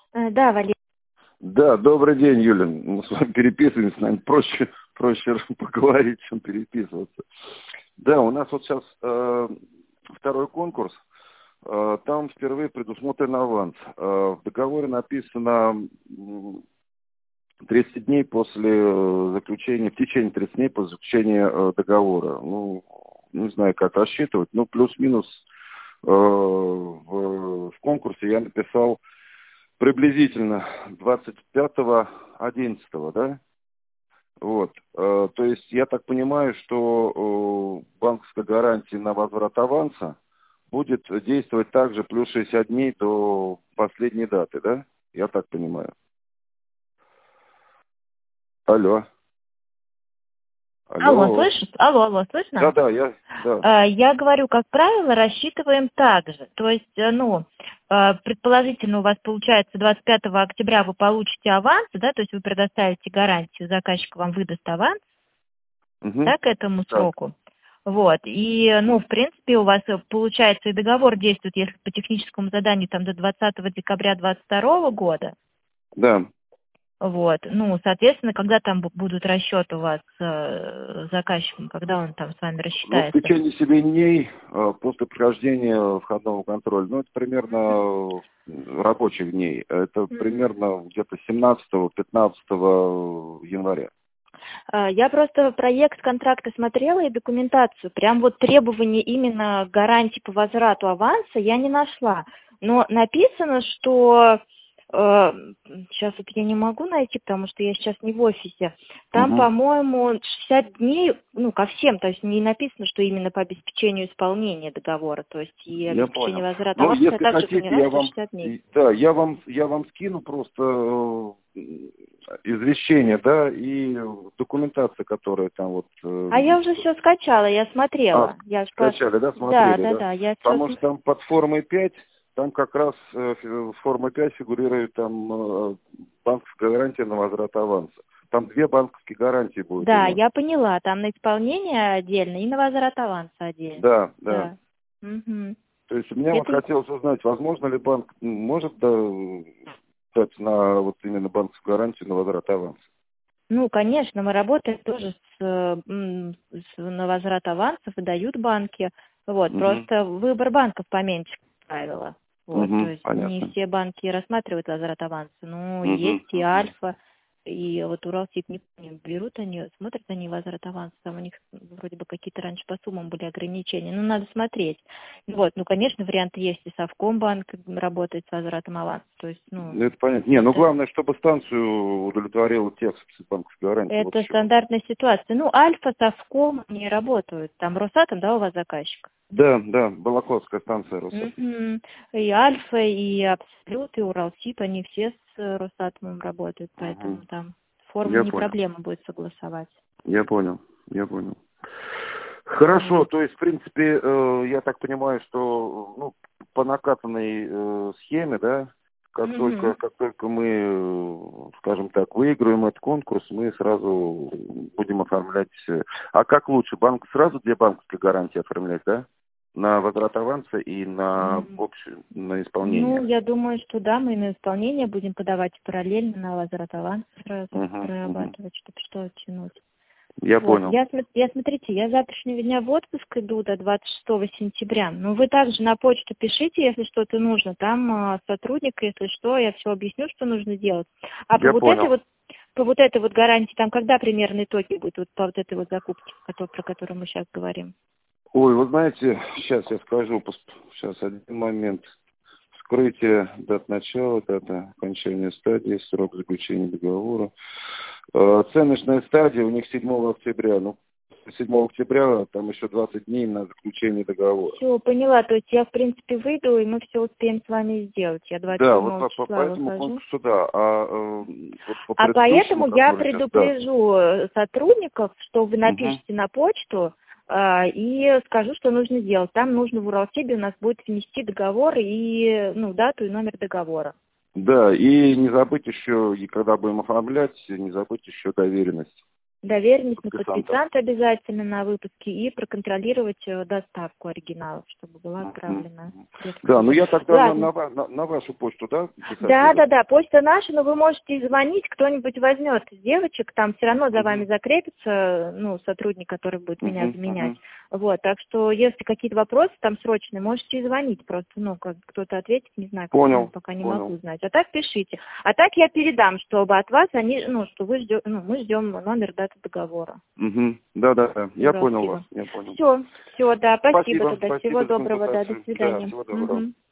Да, Валерий. Да, добрый день, Юля. Мы с вами переписываемся, наверное, проще поговорить, чем переписываться. Да, у нас вот сейчас второй конкурс. Там впервые предусмотрен аванс. В договоре написано 30 дней после заключения, в течение 30 дней после заключения договора. Ну, не знаю, как рассчитывать, но плюс-минус в конкурсе я написал приблизительно 25-11, да? Вот. То есть я так понимаю, что банковская гарантия на возврат аванса будет действовать также плюс 60 дней до последней даты, да? Я так понимаю. Алло. Алло, Алло. слышишь? Алло, слышно? Да, да. Я говорю, как правило, рассчитываем так же. То есть, предположительно, у вас получается 25 октября вы получите аванс, да, то есть вы предоставите гарантию, заказчик вам выдаст аванс, Угу. да, к этому Так. сроку. Вот, и, в принципе, у вас получается и договор действует, если по техническому заданию там до 20 декабря 2022 года. Да. Вот, соответственно, когда там будут расчеты у вас с заказчиком, когда он там с вами Ну, в рассчитается? течение 7 дней после прохождения входного контроля, ну, это примерно рабочих дней, это примерно где-то 17-15 января. Я просто проект контракта смотрела и документацию. Прям вот требования именно гарантии по возврату аванса я не нашла. Но написано, что сейчас вот я не могу найти, потому что я сейчас не в офисе. Там, Угу. по-моему, 60 дней, ко всем, то есть не написано, что именно по обеспечению исполнения договора, то есть и Я обеспечение понял. возврата Ну, аванса, я если также хотите, поняла, что 60 дней. да, я вам скину просто извещение, да, и документация, которая там вот... А я уже все скачала, я смотрела. Я ж скачали, да, Да, смотрели, да? я все Потому что там под формой 5, там как раз форма 5 фигурирует там банковская гарантия на возврат аванса. Там 2 банковские гарантии будет у Да, нас. я поняла. Там на исполнение отдельно и на возврат аванса отдельно. Да. Да. Угу. То есть у меня вот Это, хотелось узнать, возможно ли банк может дать на вот именно банковскую гарантию на возврат аванса? конечно, мы работаем тоже на возврат авансов, выдают банки. Вот, Угу. просто выбор банков поменьше, как правило. Вот, то Угу. есть не Понятно. все банки рассматривают возврат аванса. Угу. Есть и Альфа, и вот Уралсиб, не помню, берут они, смотрят они возврат аванса, там у них вроде бы какие-то раньше по суммам были ограничения. Надо смотреть. Вот, конечно, варианты есть, и Совкомбанк работает с возвратом аванса. То есть, Ну, это понятно. Не, главное, чтобы станцию удовлетворила текст банковской гарантии. Вот это еще. стандартная ситуация. Альфа, Совком не работают. Там Росатом, да, у вас заказчик? Да, Балаковская станция Росатом. Угу. И Альфа, и Абсолют, и Уралсиб, они все с Росатомом работают, поэтому Угу. там форму Я не понял. проблема будет согласовать. Я понял. Хорошо, Вот. то есть, в принципе, я так понимаю, что по накатанной схеме, да, как Угу. только мы, скажем так, выиграем этот конкурс, мы сразу будем оформлять. А как лучше, сразу 2 банковские гарантии оформлять, да? На возврат аванса и на общую, на исполнение. Я думаю, что да, мы на исполнение будем подавать параллельно на возврат аванса сразу Угу. прорабатывать, чтобы что тянуть. Я Вот, понял. смотрите, я с завтрашнего дня в отпуск иду до 26 сентября. Вы также на почту пишите, если что-то нужно. Там сотрудник, если что, я все объясню, что нужно делать. А Я понял. по вот этой вот гарантии, там когда примерно итоги будут по вот этой вот закупке, про которую мы сейчас говорим? Ой, вы знаете, сейчас я скажу, сейчас один момент. Вскрытие, дата начала, дата окончания стадии, срок заключения договора. Ценностная стадия у них 7 октября. 7 октября там еще 20 дней на заключение договора. Все, поняла. То есть я, в принципе, выйду, и мы все успеем с вами сделать. Я Да, вот 27 по числа этому выхожу. конкурсу, да. Вот по А предыдущему, поэтому я который сейчас, да. предупрежу сотрудников, что вы Угу. напишите на почту и скажу, что нужно сделать. Там нужно в Уралсибе у нас будет внести договор и дату и номер договора. Да, и не забыть еще, и когда будем оформлять, не забыть еще доверенность. доверенность на подписанта обязательно на выпуске и проконтролировать доставку оригиналов, чтобы была отправлена. Да, ну я тогда на вашу почту, да? Да, почта наша, но вы можете звонить, кто-нибудь возьмет из девочек, там все равно за вами закрепится, сотрудник, который будет меня заменять. Вот, так что, если какие-то вопросы там срочные, можете звонить просто, как кто-то ответит, не знаю, пока не могу знать. А так пишите. А так я передам, чтобы от вас что вы ждете, мы ждем номер, даты договора. Да. Я понял вас. Все, да, спасибо тогда. Спасибо Всего доброго, да, до свидания. Да, всего доброго.